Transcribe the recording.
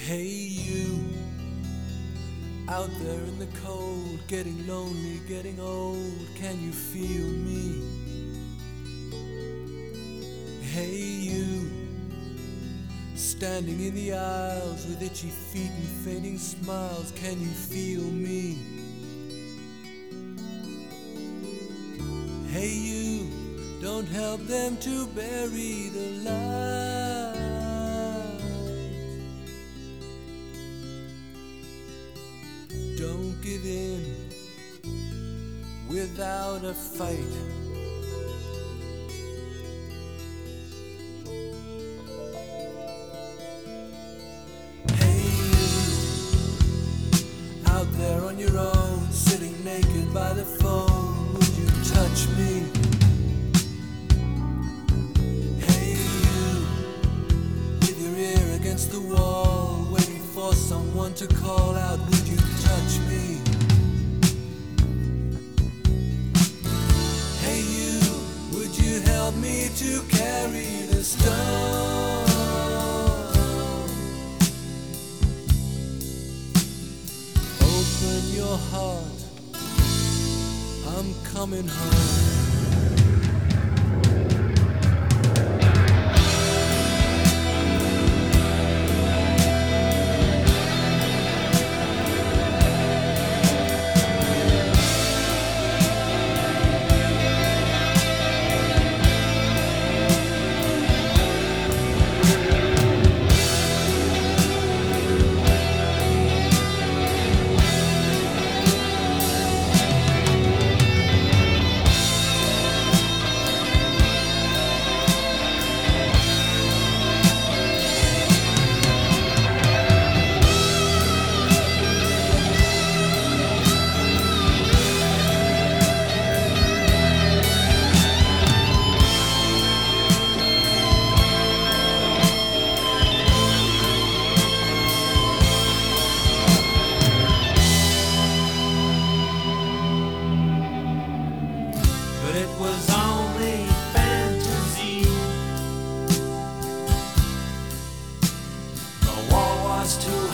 Hey you, out there in the cold, getting lonely, getting old, can you feel me? Hey you, standing in the aisles with itchy feet and fading smiles, can you feel me? Hey you, don't help them to bury the light. Don't give in without a fight. Hey you, out there on your own, sitting naked by the phone, would you touch me? Hey you, with your ear against the wall, waiting for someone to call out, would you touch me? Hey you, would you help me to carry the stone? Open your heart, I'm coming home. But it was only fantasy. The war was too